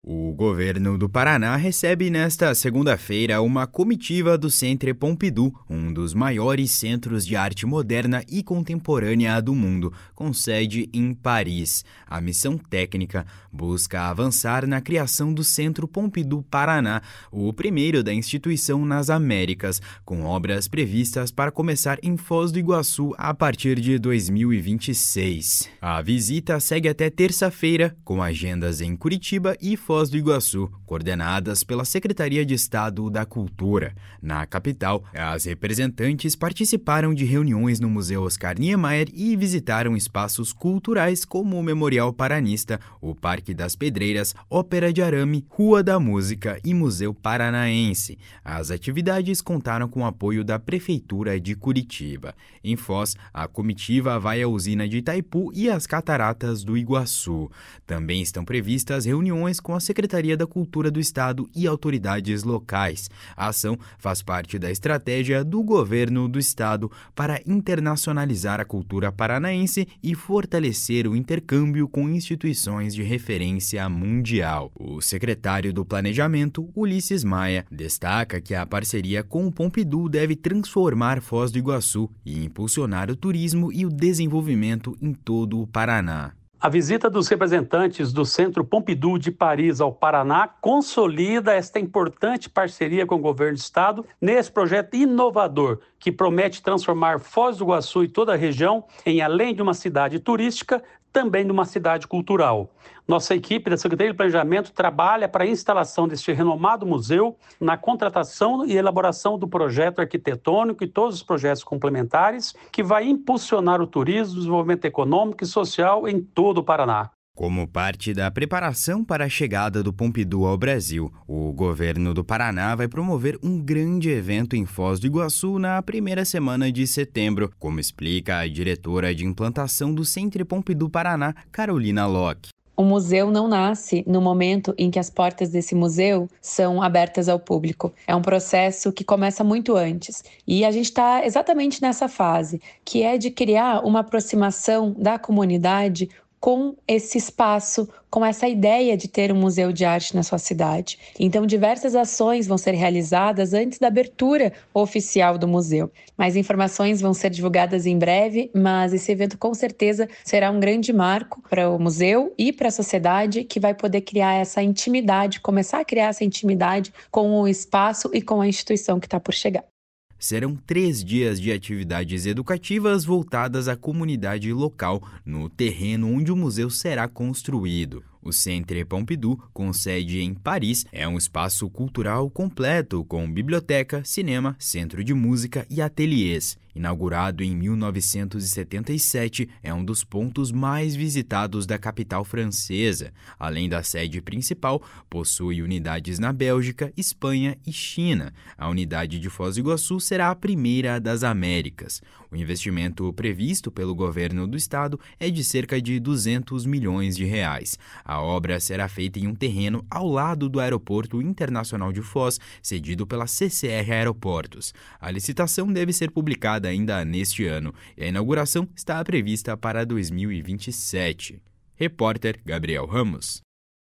O governo do Paraná recebe nesta segunda-feira uma comitiva do Centre Pompidou, um dos maiores centros de arte moderna e contemporânea do mundo, com sede em Paris. A missão técnica busca avançar na criação do Centro Pompidou Paraná, o primeiro da instituição nas Américas, com obras previstas para começar em Foz do Iguaçu a partir de 2026. A visita segue até terça-feira, com agendas em Curitiba e Foz do Iguaçu, coordenadas pela Secretaria de Estado da Cultura. Na capital, as representantes participaram de reuniões no Museu Oscar Niemeyer e visitaram espaços culturais como o Memorial Paranista, o Parque das Pedreiras, Ópera de Arame, Rua da Música e Museu Paranaense. As atividades contaram com o apoio da Prefeitura de Curitiba. Em Foz, a comitiva vai à usina de Itaipu e às Cataratas do Iguaçu. Também estão previstas reuniões com a Secretaria da Cultura do Estado e autoridades locais. A ação faz parte da estratégia do governo do Estado para internacionalizar a cultura paranaense e fortalecer o intercâmbio com instituições de referência mundial. O secretário do Planejamento, Ulisses Maia, destaca que a parceria com o Pompidou deve transformar Foz do Iguaçu e impulsionar o turismo e o desenvolvimento em todo o Paraná. A visita dos representantes do Centro Pompidou de Paris ao Paraná consolida esta importante parceria com o governo do estado nesse projeto inovador que promete transformar Foz do Iguaçu e toda a região em, além de uma cidade turística, também numa cidade cultural. Nossa equipe da Secretaria de Planejamento trabalha para a instalação deste renomado museu, na contratação e elaboração do projeto arquitetônico e todos os projetos complementares, que vai impulsionar o turismo, o desenvolvimento econômico e social em todo o Paraná. Como parte da preparação para a chegada do Pompidou ao Brasil, o governo do Paraná vai promover um grande evento em Foz do Iguaçu na primeira semana de setembro, como explica a diretora de implantação do Centre Pompidou Paraná, Carolina Locke. O museu não nasce no momento em que as portas desse museu são abertas ao público. É um processo que começa muito antes. E a gente está exatamente nessa fase, que é de criar uma aproximação da comunidade com esse espaço, com essa ideia de ter um museu de arte na sua cidade. Então, diversas ações vão ser realizadas antes da abertura oficial do museu. Mais informações vão ser divulgadas em breve, mas esse evento com certeza será um grande marco para o museu e para a sociedade, que vai poder criar essa intimidade, começar a criar essa intimidade com o espaço e com a instituição que está por chegar. Serão 3 dias de atividades educativas voltadas à comunidade local, no terreno onde o museu será construído. O Centre Pompidou, com sede em Paris, é um espaço cultural completo, com biblioteca, cinema, centro de música e ateliês. Inaugurado em 1977, é um dos pontos mais visitados da capital francesa. Além da sede principal, possui unidades na Bélgica, Espanha e China. A unidade de Foz do Iguaçu será a primeira das Américas. O investimento previsto pelo governo do estado é de cerca de 200 milhões de reais. A obra será feita em um terreno ao lado do Aeroporto Internacional de Foz, cedido pela CCR Aeroportos. A licitação deve ser publicada ainda neste ano e a inauguração está prevista para 2027. Repórter Gabriel Ramos.